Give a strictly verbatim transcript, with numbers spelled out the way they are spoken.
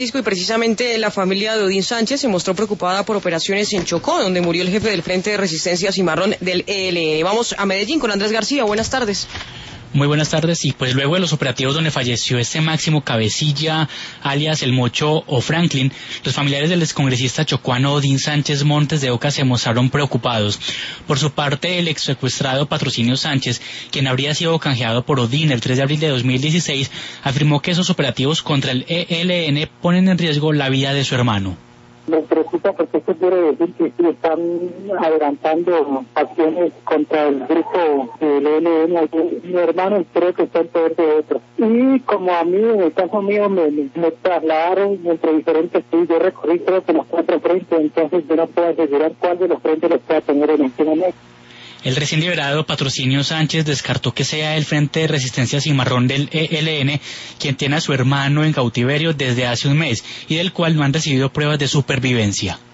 Y precisamente la familia de Odín Sánchez se mostró preocupada por operaciones en Chocó, donde murió el jefe del Frente de Resistencia Cimarrón del E L N. Vamos a Medellín con Andrés García. Buenas tardes. Muy buenas tardes. Y pues luego de los operativos donde falleció este Máximo Cabecilla, alias El Mocho o Franklin, los familiares del excongresista chocuano Odín Sánchez Montes de Oca se mostraron preocupados. Por su parte, el ex secuestrado Patrocinio Sánchez, quien habría sido canjeado por Odín el tres de abril de dos mil dieciséis, afirmó que esos operativos contra el E L N ponen en riesgo la vida de su hermano. Me preocupa porque esto quiere decir que sí están adelantando acciones contra el grupo del E L N. Mi hermano creo que está en poder de otros. Y como a mí, en el caso mío, me, me trasladaron entre diferentes sí, yo recorrí creo que los cuatro frentes, entonces yo no puedo asegurar cuál de los frentes los pueda tener en este momento. El recién liberado Patrocinio Sánchez descartó que sea el Frente de Resistencia Cimarrón del E L N quien tiene a su hermano en cautiverio desde hace un mes y del cual no han recibido pruebas de supervivencia.